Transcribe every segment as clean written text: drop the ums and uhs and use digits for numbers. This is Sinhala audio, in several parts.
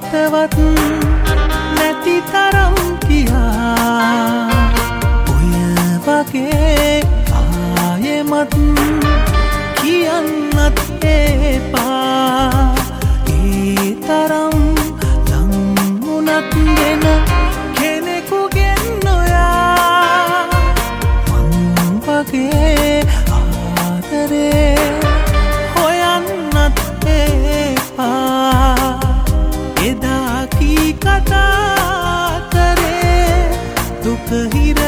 කාටවත් නැති තරම් කියා ඔය වගේ ආයෙමත් කියන්නත් එපා ඒ තරම් ලං වුණත් වෙන කෙනෙකුගෙන් නොයා මං වගේ ආදරේ හොයන්නත් එපා එදා කී කතා කරේ දුක හිර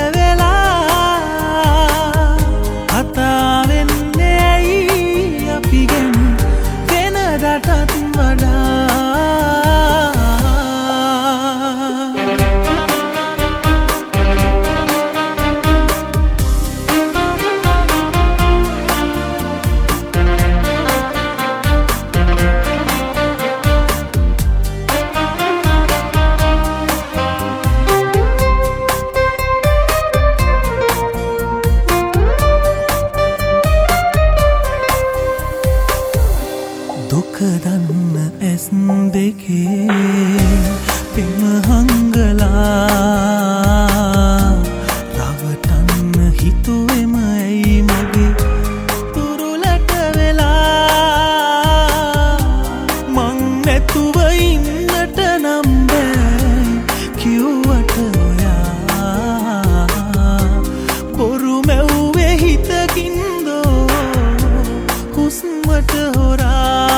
වෙලා කතා වෙන්නේ ඇයි අපිගෙන් වෙනදටත් වඩා දුක දන්න ඇස් දෙකේ පෙම හංගලා රවටන්න හිතුවෙම ඇයි මගේ තුරුලට වෙලා මං නැතුව ඉන්නට නම් බෑ කිව්වට ඔයා බොරු මැව්වේ හිතකින්දෝ හුස්මට හොරා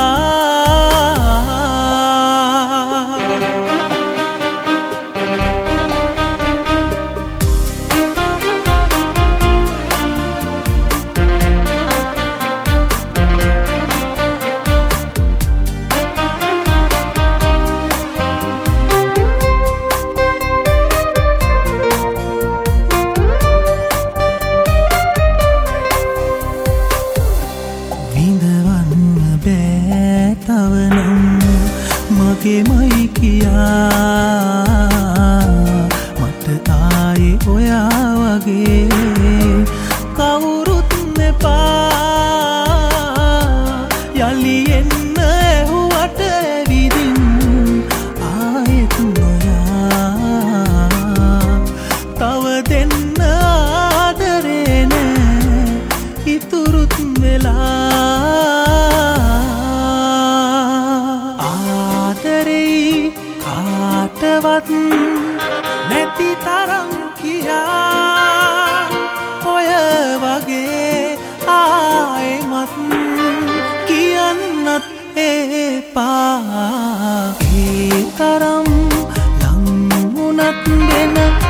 තවනම් මගේමයි කියා මට ආයේ ඔයා වගේ කවුරුත් එපා යලි එන්න ඇහුවට ඇවිදින් ආයෙත් නොයා තව දෙන්න ආදරේ නෑ ඉතුරුත් වෙලා කාටවත් නැති තරම් කියා ඔය වගේ ආයෙමත් කියන්නත් එපා ඒ තරම් ලං වුණත් වෙන